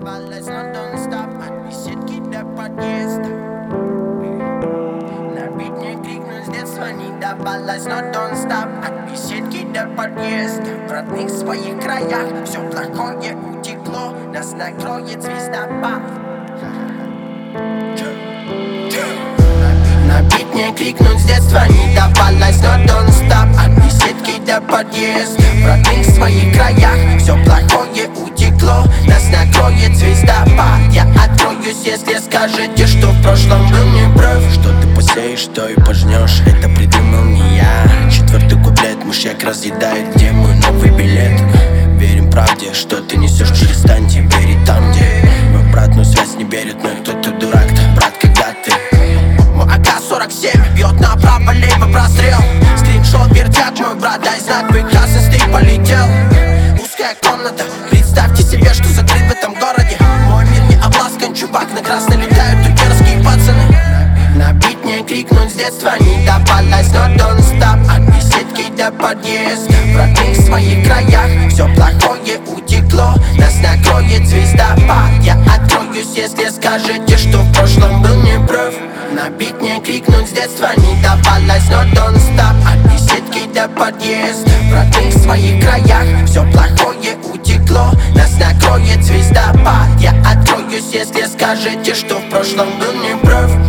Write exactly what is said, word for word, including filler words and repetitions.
давалось, но нон-стоп. От беседки до подъезда. На бит не крикнуть с детства не давалось, но нон-стоп. От беседки до подъезда. В родных своих краях все плохое утекло. Нас накроет звездопад. На бит не крикнуть с детства не давалось, но нон-стоп. От беседки до подъезда. В родных своих краях все плохое утекло. Нас накроет звездопад. Я откроюсь, если скажете, что в прошлом был неправ. Что ты посеешь, то и пожнешь. Это придумал не я. Четвертый куплет мышьяк разъедает, где мой новый билет. Верим правде, что ты несешь, перестаньте верить там, где в обратную связь не верят, но кто-то дурак-то, брат, когда ты. Мой А К сорок семь бьет направо-лево прострел. Скриншот вертят, мой брат, дай знак, вы красный полетел. Узкая комната, представьте себе, что закрыт в этом городе. Мой мир не обласкан, чувак, на красный летают туркерские пацаны. На бит не крикнуть с детства не давалось, но нон-стоп. От беседки до подъезда. В родных своих краях все плохое утекло. Нас накроет звездопад. Я откроюсь, если скажете, что в прошлом был неправ. На бит не крикнуть с детства не давалось, но нон-стоп. От беседки до подъезда. В родных своих краях все плохое утекло. Нас накроет звездопад. Я откроюсь, если скажете, что в прошлом был неправ.